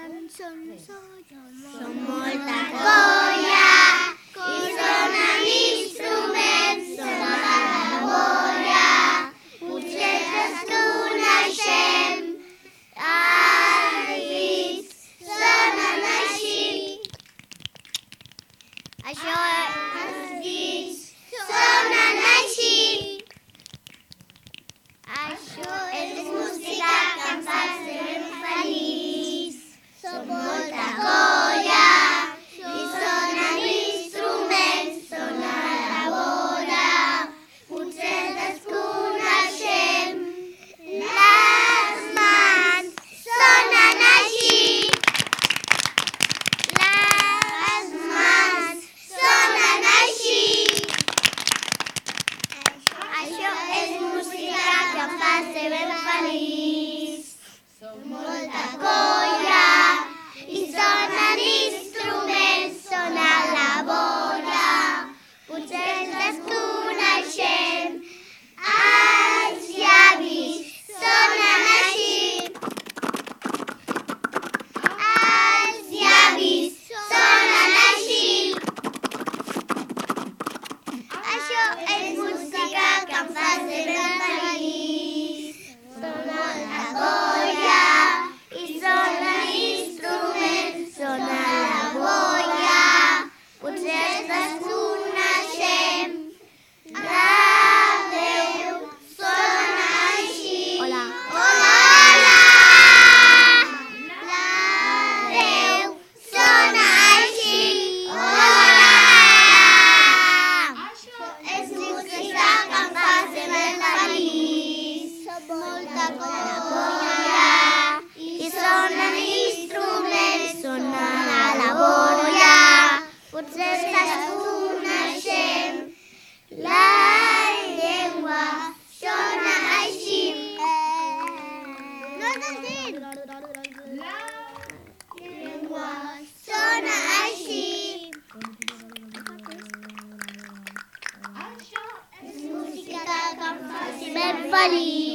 Som molta colla i sonen instruments, sona la boia. Potser els coneixem, els dits sonen així. Això els dits sonen així. Això és música que em fa ser ben feliç. Som molta colla i sonen instruments, sona la boia. Potser ens coneixem, les mans sonen així. Les mans sonen així. Això és música que em fa ser ben feliç. Som molta colla i sonen instruments, sona la boia. Potser ens coneixem, els llavis sonen així. Els llavis sonen així. Això és música que em fa ser ben feliç. Som molta colla i sonen instruments, sona la boia. Potser ens coneixem, la veu sona així. Hola. Hola. La veu sona així. Hola. És música que em fa ser ben feliç. Som molta colla i sonen instruments, sona la boia. Potser ens coneixem, la llengua sona així. No estàs dient? La llengua sona així. Això és música que em fa ser ben feliç.